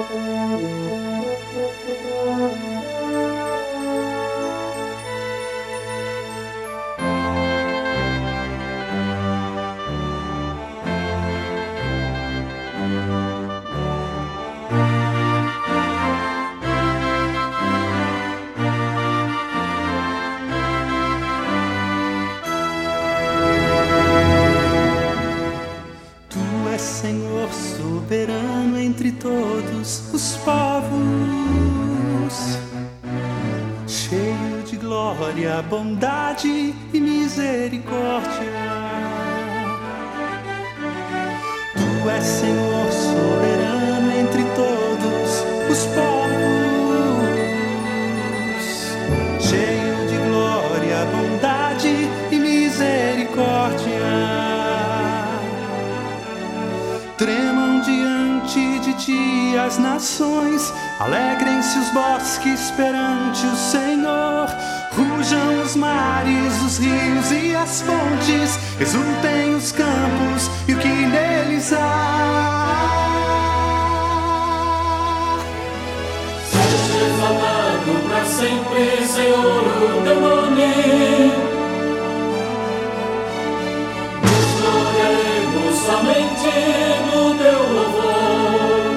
Senhor soberano entre todos os povos, cheio de glória, bondade e misericórdia. Tu és Senhor soberano entre todos os povos, cheio de glória, bondade e misericórdia. Tremam diante de ti as nações, alegrem-se os bosques perante o Senhor. Rujam os mares, os rios e as fontes, exultem os campos e o que neles há. Seja exaltado para sempre, Senhor, o teu nome. Somente no teu louvor,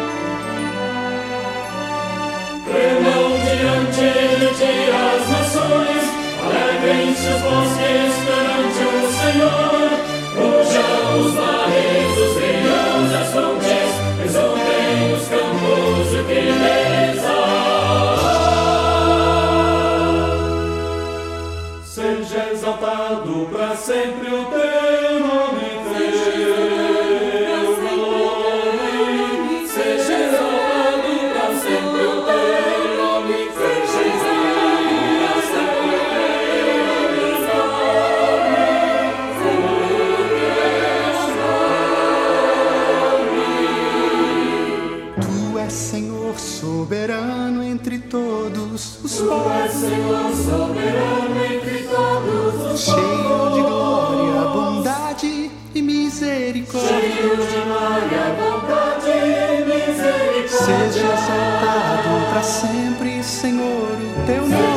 tremam diante de ti as nações, alegrem-se os bosques perante o Senhor. Rujam os mares, os rios, as fontes, exultem os campos, o que neles há. Seja exaltado para sempre o teu nome. Senhor soberano entre todos os povos, Senhor soberano entre todos os cheio de glória, bondade e misericórdia. Cheio de glória, bondade e misericórdia. Seja exaltado para sempre, Senhor, o teu nome.